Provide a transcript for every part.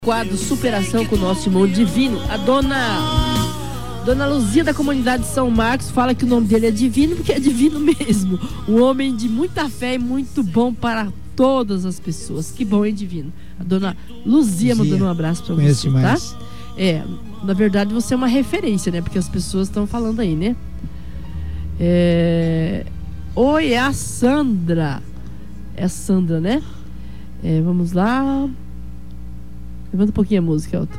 Quadro Superação com o nosso irmão divino. A dona Luzia da comunidade São Marcos fala que o nome dele é divino porque é divino mesmo. Um homem de muita fé e muito bom para todas as pessoas. Que bom, hein, divino? A dona Luzia mandando um abraço para você, demais. Tá? Na verdade você é uma referência, né? Porque as pessoas estão falando aí, né? Oi, é a Sandra. É a Sandra, né? Vamos lá. Levanta um pouquinho a música, Elton.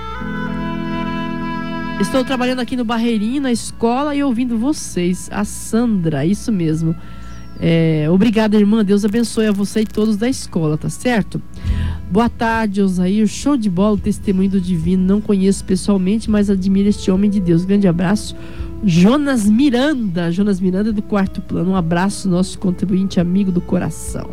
Estou trabalhando aqui no Barreirinho, na escola, e ouvindo vocês. A Sandra, isso mesmo. Obrigada, irmã. Deus abençoe a você e todos da escola, tá certo? Boa tarde, Osair. Show de bola, o testemunho do divino. Não conheço pessoalmente, mas admiro este homem de Deus. Grande abraço. Jonas Miranda do Quarto Plano. Um abraço, nosso contribuinte amigo do coração.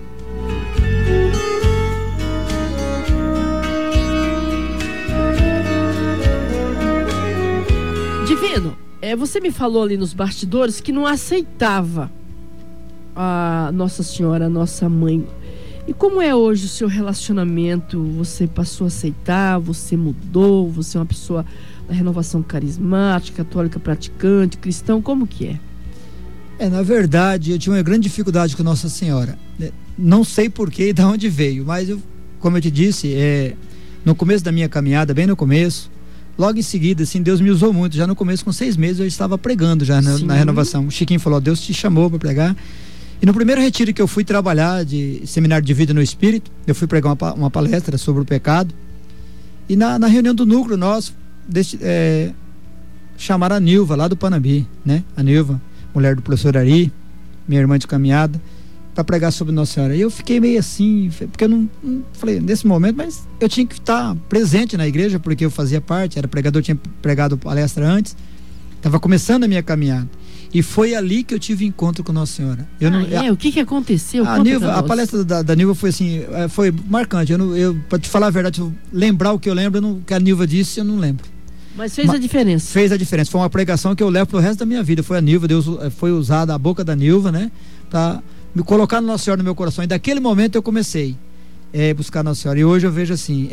Divino, você me falou ali nos bastidores que não aceitava a Nossa Senhora, a nossa mãe. E como é hoje o seu relacionamento? Você passou a aceitar? Você mudou? Você é uma pessoa da renovação carismática, católica praticante, cristão? Como que é? Na verdade, eu tinha uma grande dificuldade com Nossa Senhora. Não sei porquê e de onde veio, mas como eu te disse, no começo da minha caminhada, bem no começo, logo em seguida, assim, Deus me usou muito. Já no começo, com 6 meses, eu estava pregando já na renovação. O Chiquinho falou, Deus te chamou para pregar. E no primeiro retiro que eu fui trabalhar de seminário de vida no Espírito, eu fui pregar uma palestra sobre o pecado. E na reunião do núcleo nosso, chamaram a Nilva, lá do Panambi, né? A Nilva, mulher do professor Ari, minha irmã de caminhada, para pregar sobre Nossa Senhora. E eu fiquei meio assim, porque eu não falei nesse momento, mas eu tinha que estar presente na igreja, porque eu fazia parte, era pregador, tinha pregado palestra antes, estava começando a minha caminhada. E foi ali que eu tive encontro com Nossa Senhora. O que aconteceu? A palestra da Nilva foi assim, foi marcante. Para te falar a verdade, lembrar o que eu lembro, o que a Nilva disse, eu não lembro. Mas fez a diferença. Fez a diferença. Foi uma pregação que eu levo pro resto da minha vida. Foi a Nilva, Deus foi usada a boca da Nilva, né? Para me colocar Nossa Senhora no meu coração. E daquele momento eu comecei a buscar Nossa Senhora. E hoje eu vejo assim,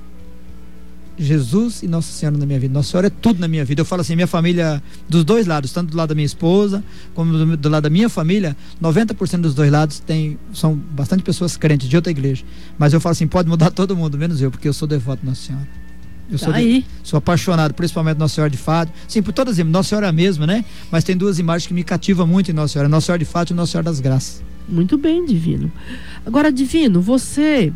Jesus e Nossa Senhora na minha vida. Nossa Senhora é tudo na minha vida. Eu falo assim, minha família, dos dois lados, tanto do lado da minha esposa, como do lado da minha família, 90% dos dois lados são bastante pessoas crentes de outra igreja. Mas eu falo assim, pode mudar todo mundo, menos eu, porque eu sou devoto de Nossa Senhora. Eu sou apaixonado, principalmente Nossa Senhora de Fátima. Sim, por todas as Nossa Senhora é a mesma, né? Mas tem duas imagens que me cativam muito em Nossa Senhora: Nossa Senhora de Fátima e Nossa Senhora das Graças. Muito bem, divino. Agora, divino, você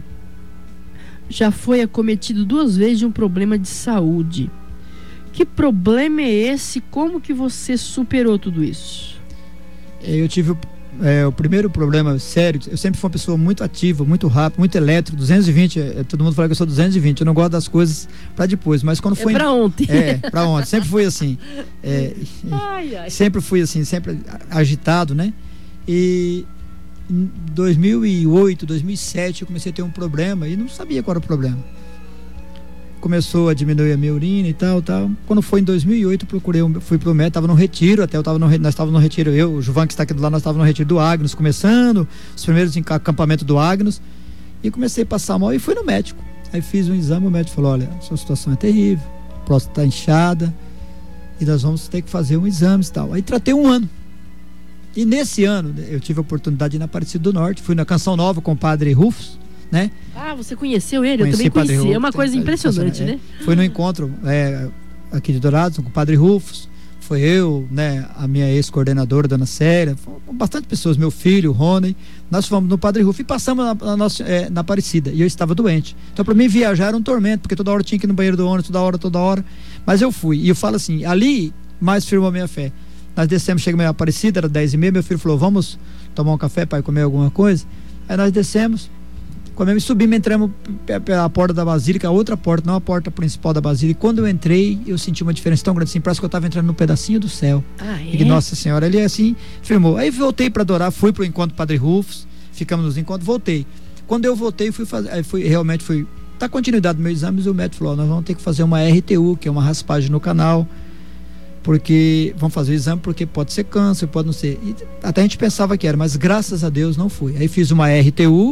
já foi acometido 2 vezes de um problema de saúde. Que problema é esse? Como que você superou tudo isso? Eu tive o primeiro problema sério. Eu sempre fui uma pessoa muito ativa, muito rápida, muito elétrico, 220, todo mundo fala que eu sou 220, eu não gosto das coisas para depois, mas quando foi... pra ontem. Pra ontem, sempre fui assim. Sempre fui assim, sempre agitado, né? E em 2008, 2007 eu comecei a ter um problema e não sabia qual era o problema. Começou a diminuir a minha urina e tal. Quando foi em 2008, fui pro médico, tava no retiro, nós estávamos no retiro, o Juvan que está aqui do lado, nós estávamos no retiro do Agnus, começando os primeiros acampamentos do Agnus, e comecei a passar mal e fui no médico. Aí fiz um exame, o médico falou, olha, sua situação é terrível, a próstata está inchada e nós vamos ter que fazer um exame e tal. Aí tratei 1 ano. E nesse ano, eu tive a oportunidade de ir na Aparecida do Norte, fui na Canção Nova com o padre Rufus, né? Você conheceu ele? Eu também conheci. Rufus, é uma coisa impressionante, né? Fui no encontro aqui de Dourados com o padre Rufus, foi eu, né, a minha ex-coordenadora, dona Célia, bastante pessoas, meu filho, o Rony, nós fomos no padre Rufus e passamos na Aparecida, e eu estava doente. Então para mim viajar era um tormento, porque toda hora eu tinha que ir no banheiro do ônibus, toda hora, mas eu fui, e eu falo assim, ali mais firmou a minha fé. Nós descemos, chegamos em Aparecida, era 10h30, meu filho falou, vamos tomar um café para comer alguma coisa? Aí nós descemos, comemos e subimos, entramos pela porta da Basílica, a outra porta, não a porta principal da Basílica. E quando eu entrei, eu senti uma diferença tão grande assim, parece que eu estava entrando num pedacinho do céu. E que Nossa Senhora, ele assim, firmou. Aí voltei para adorar, fui pro encontro do Padre Rufus, ficamos nos encontros, voltei. Quando eu voltei, fui dar continuidade no meu exame, e o médico falou, nós vamos ter que fazer uma RTU, que é uma raspagem no canal, porque vamos fazer o exame, porque pode ser câncer, pode não ser. E até a gente pensava que era, mas graças a Deus não foi. Aí fiz uma RTU,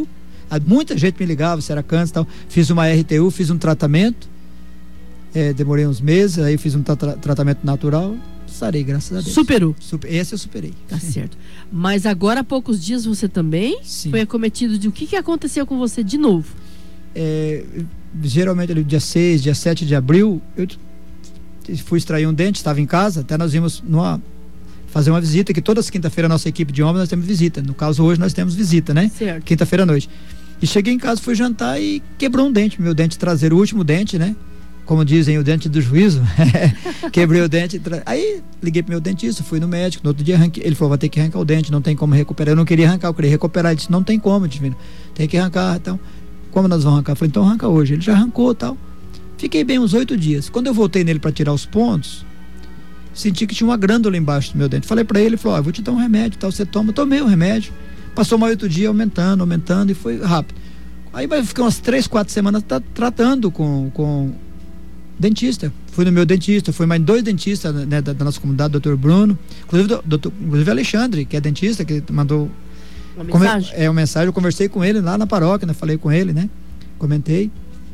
Muita gente me ligava se era câncer e tal. Fiz uma RTU, fiz um tratamento, demorei uns meses, aí fiz um tratamento natural, sarei, graças a Deus. Superou? Esse eu superei. Tá certo. Mas agora há poucos dias você também foi acometido de o que aconteceu com você de novo? Geralmente ali dia 6, dia 7 de abril, eu fui extrair um dente, estava em casa, até nós vimos fazer uma visita, que todas as quinta-feira a nossa equipe de homens nós temos visita, no caso hoje nós temos visita, né? Certo. Quinta-feira à noite. E cheguei em casa, fui jantar e quebrou um dente, meu dente traseiro, o último dente, né? Como dizem, o dente do juízo. Quebrei o dente. Aí liguei pro meu dentista, fui no médico, no outro dia ele falou, vai ter que arrancar o dente, não tem como recuperar. Eu não queria arrancar, eu queria recuperar. Ele disse, não tem como, divino, tem que arrancar. Então, como nós vamos arrancar? Eu falei, então arranca hoje. Ele já arrancou e tal. Fiquei bem uns 8 dias. Quando eu voltei nele para tirar os pontos, senti que tinha uma glândula embaixo do meu dente. Falei para ele, falou, eu vou te dar um remédio, tal, você toma. Eu tomei o remédio. Passou mais 8 dias aumentando e foi rápido. Aí eu fiquei umas 3, 4 semanas tratando com dentista. Fui no meu dentista, fui mais 2 dentistas, né, da nossa comunidade, doutor Bruno, inclusive Alexandre, que é dentista, que mandou uma mensagem. Uma mensagem, eu conversei com ele lá na paróquia, né, falei com ele, né, comentei.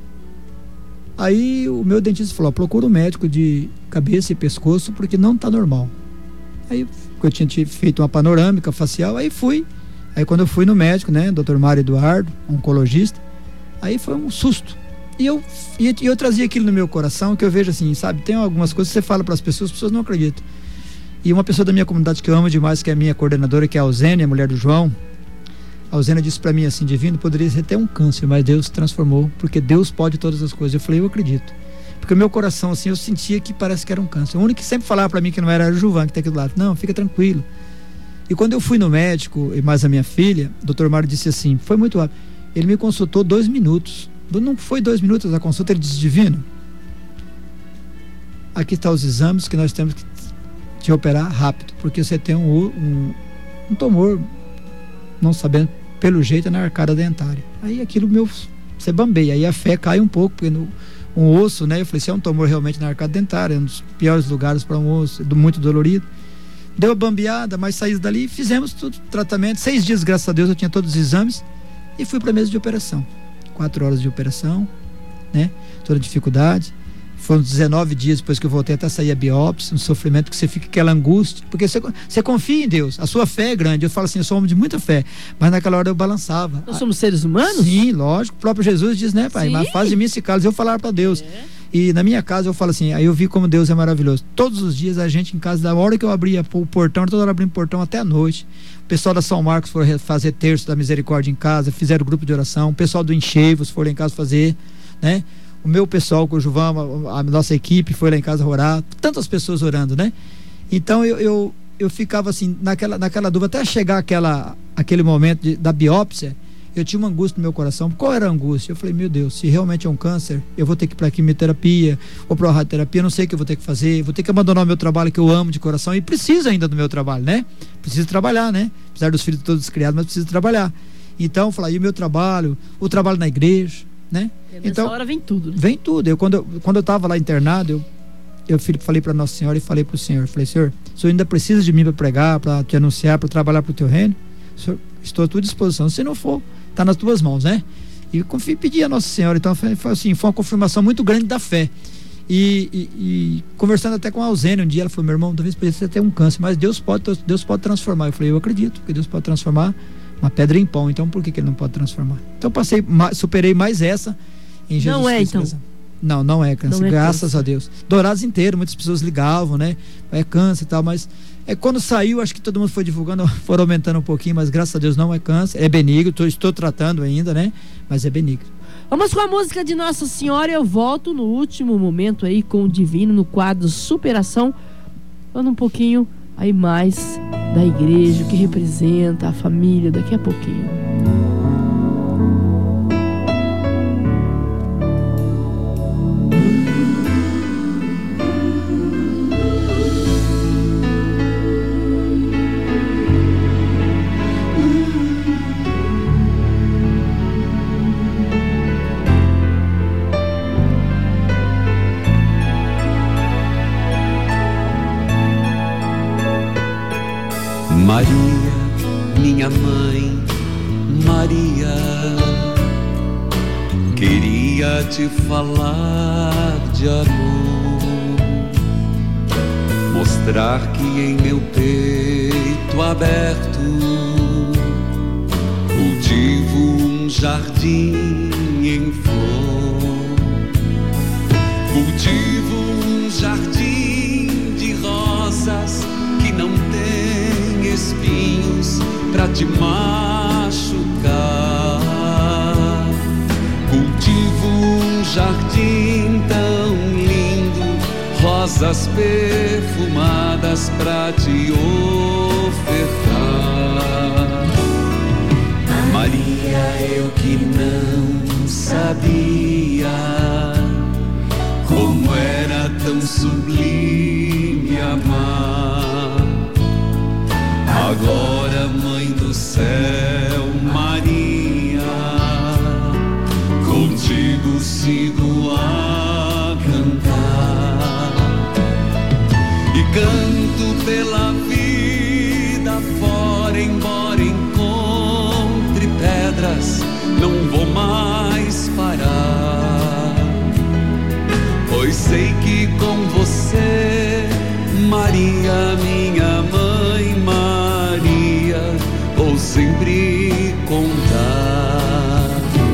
Aí o meu dentista falou, procura um médico de cabeça e pescoço, porque não tá normal. Aí eu tinha feito uma panorâmica facial, aí fui. Aí quando eu fui no médico, né, doutor Mário Eduardo, oncologista, aí foi um susto. E eu trazia aquilo no meu coração, que eu vejo assim, sabe, tem algumas coisas que você fala para as pessoas não acreditam. E uma pessoa da minha comunidade que eu amo demais, que é a minha coordenadora, que é a Alzênia, a mulher do João, a Alzênia disse para mim assim, divino, poderia ser até um câncer, mas Deus transformou, porque Deus pode todas as coisas. Eu falei, eu acredito. Porque o meu coração, assim, eu sentia que parece que era um câncer. O único que sempre falava para mim que não era o Juvan, que tá aqui do lado. Não, fica tranquilo. E quando eu fui no médico, e mais a minha filha, o doutor Mário disse assim, foi muito rápido. Ele me consultou 2 minutos. Não foi 2 minutos a consulta, ele disse, divino, aqui estão os exames que nós temos que te operar rápido, porque você tem um tumor, não sabendo, pelo jeito, na arcada dentária. Aí aquilo você bambeia, aí a fé cai um pouco, porque um osso, né, eu falei, se é um tumor realmente na arcada dentária, é um dos piores lugares para um osso, muito dolorido. Deu a bambeada, mas saí dali, fizemos tudo, tratamento, 6 dias, graças a Deus, eu tinha todos os exames, e fui para a mesa de operação. 4 horas de operação, né? Toda dificuldade. Foram 19 dias depois que eu voltei até sair a biópsia, um sofrimento que você fica aquela angústia, porque você confia em Deus, a sua fé é grande. Eu falo assim, eu sou homem de muita fé, mas naquela hora eu balançava. Nós somos seres humanos? Sim, lógico. O próprio Jesus diz, né, pai? Sim. Mas faz de mim esse cálice, eu falar para Deus. E na minha casa eu falo assim, aí eu vi como Deus é maravilhoso. Todos os dias a gente em casa, da hora que eu abria o portão, toda hora abrindo o portão até a noite. O pessoal da São Marcos foi fazer terço da misericórdia em casa, fizeram grupo de oração. O pessoal do Enchevos foi lá em casa fazer, né? O meu pessoal com o Juvão, a nossa equipe foi lá em casa orar. Tantas pessoas orando, né? Então eu ficava assim, naquela dúvida, até chegar aquele momento da biópsia. Eu tinha uma angústia no meu coração. Qual era a angústia? Eu falei, meu Deus, se realmente é um câncer, eu vou ter que ir para quimioterapia ou para radioterapia, não sei o que eu vou ter que fazer, vou ter que abandonar o meu trabalho que eu amo de coração e preciso ainda do meu trabalho, né? Preciso trabalhar, né? Apesar dos filhos todos criados, mas preciso trabalhar. Então, eu falei, e o meu trabalho, o trabalho na igreja, né? Nessa hora vem tudo, né? Vem tudo. Quando eu estava lá internado, eu falei para Nossa Senhora e falei para o Senhor, falei, Senhor, o Senhor ainda precisa de mim para pregar, para te anunciar, para trabalhar para o teu reino? Senhor, estou à tua disposição. Se não for, está nas tuas mãos, né? E pedi a Nossa Senhora. Então foi uma confirmação muito grande da fé. E conversando até com a Alzênia um dia, ela falou, meu irmão, talvez podia ser até um câncer, mas Deus pode transformar. Eu falei, eu acredito que Deus pode transformar uma pedra em pão, então por que ele não pode transformar? Então superei mais essa em Jesus Cristo. Então? Não é câncer, graças a Deus. Dourados inteiro, muitas pessoas ligavam, né? É câncer e tal, mas quando saiu, acho que todo mundo foi divulgando, foram aumentando um pouquinho, mas graças a Deus não é câncer, é benigno, estou tratando ainda, né? Mas é benigno. Vamos com a música de Nossa Senhora. Eu volto no último momento aí com o Divino no quadro Superação, falando um pouquinho aí mais da igreja, o que representa a família, daqui a pouquinho. Maria, minha mãe, Maria, Queria te falar de amor, mostrar que em meu peito aberto cultivo um jardim em flor. Cultivo um jardim de rosas que não tem espinhos pra te machucar. Cultivo um jardim tão lindo, rosas perfumadas pra te ofertar. Maria, eu que não sabia como era tão sublime amar. Agora, Mãe do Céu, Maria, contigo sigo a cantar. E canto pela vida fora, embora encontre pedras, não vou mais parar. Pois sei que com você, Maria, minha mãe Maria, vou sempre contar.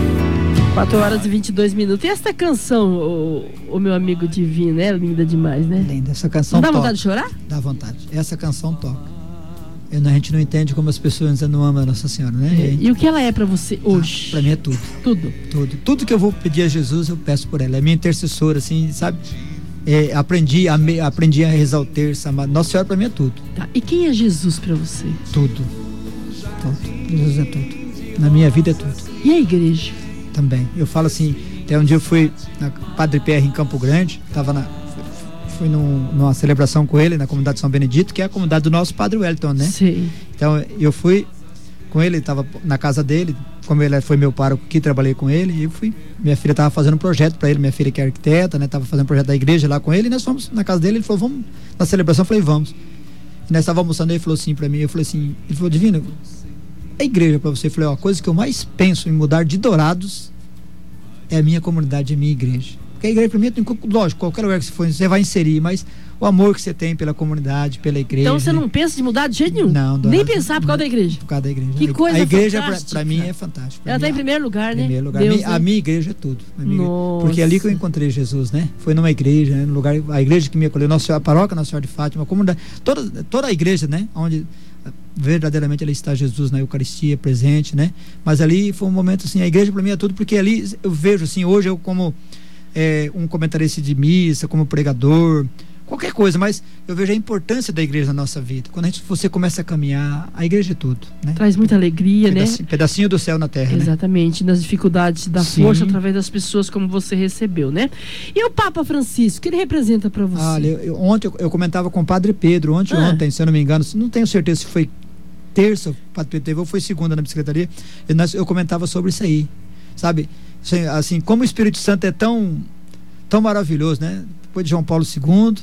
4h22. E esta canção, o meu amigo divino, é linda demais, né? Linda, essa canção não dá toca. Vontade de chorar? Dá vontade. Essa canção toca. A gente não entende como as pessoas ainda não amam a Nossa Senhora, né? E o que ela é pra você hoje? Pra mim é tudo. Tudo que eu vou pedir a Jesus, eu peço por ela. É minha intercessora, assim, sabe? Aprendi a rezar o terço. Nossa Senhora pra mim é tudo. Tá. E quem é Jesus pra você? Tudo. Jesus é tudo. Na minha vida é tudo. E a igreja? Também. Eu falo assim, até um dia eu fui na Padre Pierre em Campo Grande, fui numa celebração com ele na comunidade de São Benedito, que é a comunidade do nosso Padre Wellington, né? Sim. Então eu fui com ele, estava na casa dele, como ele foi meu pároco aqui, trabalhei com ele, e eu fui. Minha filha estava fazendo um projeto para ele, minha filha que é arquiteta, né? Estava fazendo um projeto da igreja lá com ele, e nós fomos na casa dele, ele falou, vamos na celebração, eu falei, vamos. E nós estávamos almoçando, ele falou assim para mim, eu falei assim, ele falou, Divino, a igreja para você, eu falei, ó, a coisa que eu mais penso em mudar de Dourados é a minha comunidade, a minha igreja. Porque a igreja para mim, lógico, qualquer lugar que você for, você vai inserir, mas o amor que você tem pela comunidade, pela igreja. Então você não pensa de mudar de jeito nenhum? Não. Nem pensar por causa da igreja? Por causa da igreja. Que coisa a igreja fantástica. Para mim é fantástica. Ela está em primeiro lugar, né? Primeiro lugar. Deus, a minha igreja é tudo. Nossa. Porque é ali que eu encontrei Jesus, né? Foi numa igreja, né? No lugar, a igreja que me acolheu, a paróquia Nossa Senhora de Fátima, a comunidade, toda a igreja, né? Onde verdadeiramente ali está Jesus na Eucaristia presente, né? Mas ali foi um momento assim, a igreja para mim é tudo, porque ali eu vejo assim, hoje eu como um comentarista de missa, como pregador, qualquer coisa, mas eu vejo a importância da igreja na nossa vida. Quando você começa a caminhar, a igreja é tudo, né? Traz muita alegria, né? Pedacinho do céu na terra, exatamente, né? Nas dificuldades da força através das pessoas como você recebeu, né? E o Papa Francisco, o que ele representa para você? Olha, ontem eu comentava com o Padre Pedro, ontem, se eu não me engano, não tenho certeza se foi terça, o Padre Pedro teve, ou foi segunda na bicicletaria, eu comentava sobre isso aí, sabe? Assim, como o Espírito Santo é tão maravilhoso, né? Depois de João Paulo II,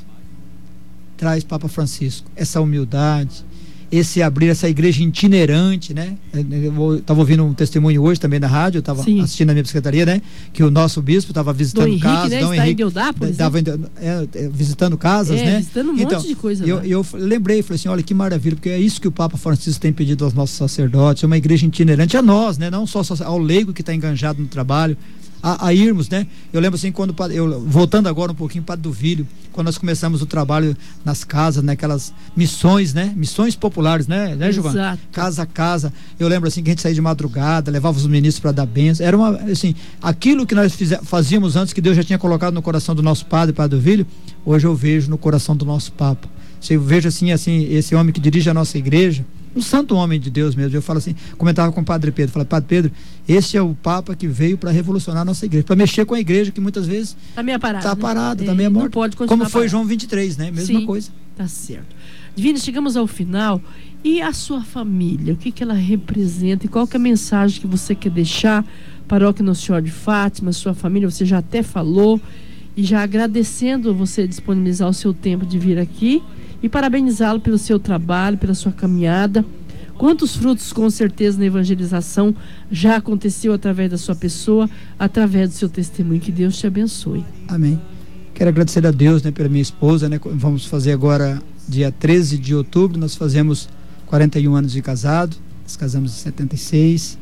traz Papa Francisco, essa humildade, esse abrir essa igreja itinerante, né? Eu estava ouvindo um testemunho hoje também na rádio, eu estava assistindo na minha secretaria, né? Que o nosso bispo estava visitando casas, Dom Henrique, estava visitando casas, né? Visitando um monte de coisa. Eu lembrei, falei assim, olha que maravilha, porque é isso que o Papa Francisco tem pedido aos nossos sacerdotes, uma igreja itinerante a nós, né? Não só ao leigo que está enganjado no trabalho, a irmos, né? Eu lembro assim, quando voltando agora um pouquinho para Duvílio, quando nós começamos o trabalho nas casas, naquelas missões, né? Missões populares, né, Giovana? Casa a casa. Eu lembro assim que a gente saía de madrugada, levava os ministros para dar bênção. Era aquilo que nós fazíamos antes, que Deus já tinha colocado no coração do nosso padre Duvílio, hoje eu vejo no coração do nosso Papa. Eu vejo assim, esse homem que dirige a nossa igreja, um santo homem de Deus mesmo. Eu falo assim, comentava com o Padre Pedro, falei, Padre Pedro, esse é o Papa que veio para revolucionar a nossa igreja, para mexer com a igreja que muitas vezes está meio parada, está meio morta, pode continuar como foi parado. João 23, né? Mesma coisa. Tá certo. Divino, chegamos ao final. E a sua família, o que ela representa e qual que é a mensagem que você quer deixar? Paróquia Nossa Senhora de Fátima, sua família, você já até falou, e já agradecendo você disponibilizar o seu tempo de vir aqui e parabenizá-lo pelo seu trabalho, pela sua caminhada. Quantos frutos, com certeza, na evangelização já aconteceu através da sua pessoa, através do seu testemunho. Que Deus te abençoe. Amém. Quero agradecer a Deus, né, pela minha esposa, né? Vamos fazer agora, dia 13 de outubro, nós fazemos 41 anos de casado. Nós casamos em 76.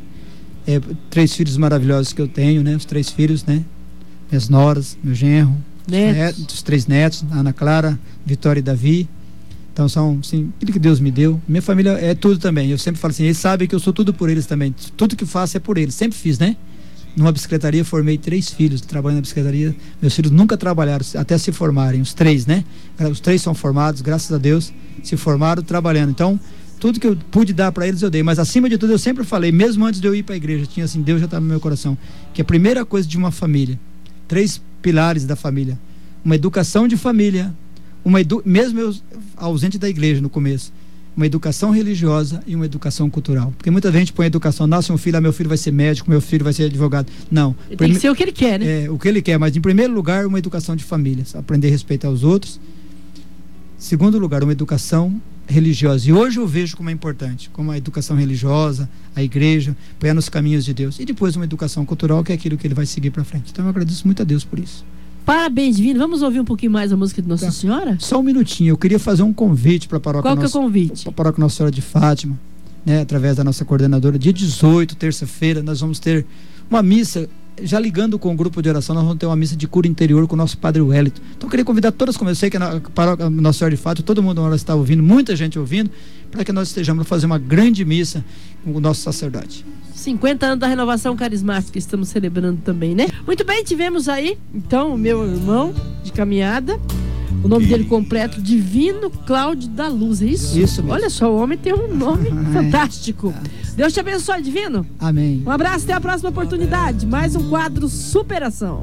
3 filhos maravilhosos que eu tenho, né? Os 3 filhos, né? Minhas noras, meu genro, os 3 netos, Ana Clara, Vitória e Davi. Então são, sim, aquilo que Deus me deu. Minha família é tudo também. Eu sempre falo assim, eles sabem que eu sou tudo por eles também. Tudo que faço é por eles. Sempre fiz, né? Numa bicicletaria, formei 3 filhos trabalhando na bicicletaria. Meus filhos nunca trabalharam, até se formarem. Os 3, né? Os 3 são formados, graças a Deus, se formaram trabalhando. Então, tudo que eu pude dar para eles eu dei. Mas acima de tudo, eu sempre falei, mesmo antes de eu ir para a igreja, tinha assim, Deus já estava no meu coração, que a primeira coisa de uma família, 3 pilares da família: uma educação de família, mesmo eu ausente da igreja no começo, uma educação religiosa e uma educação cultural. Porque muita gente põe educação, nasce um filho, meu filho vai ser médico, meu filho vai ser advogado. Não. Tem que ser o que ele quer, né? O que ele quer, mas em primeiro lugar, uma educação de família, aprender a respeitar os outros. Segundo lugar, uma educação religiosa. E hoje eu vejo como é importante, como a educação religiosa, a igreja, põe nos caminhos de Deus. E depois uma educação cultural, que é aquilo que ele vai seguir para frente. Então eu agradeço muito a Deus por isso. Parabéns, Divino. Vamos ouvir um pouquinho mais a música de Nossa Senhora? Só um minutinho. Eu queria fazer um convite para a paróquia. Qual que é o convite? Para a paróquia Nossa Senhora de Fátima, né, através da nossa coordenadora. Dia 18, terça-feira, nós vamos ter uma missa. Já ligando com o grupo de oração, nós vamos ter uma missa de cura interior com o nosso Padre Wellington. Então eu queria convidar todas, como eu sei que na paróquia Nossa Senhora de Fátima, todo mundo agora está ouvindo, muita gente ouvindo, para que nós estejamos a fazer uma grande missa com o nosso sacerdote. 50 anos da renovação carismática que estamos celebrando também, né? Muito bem, tivemos aí, então, o meu irmão de caminhada, o nome dele completo, Divino Cláudio da Luz, é isso? Isso mesmo. Olha só, o homem tem um nome fantástico. Deus te abençoe, Divino. Amém. Um abraço, até a próxima oportunidade. Mais um quadro Superação.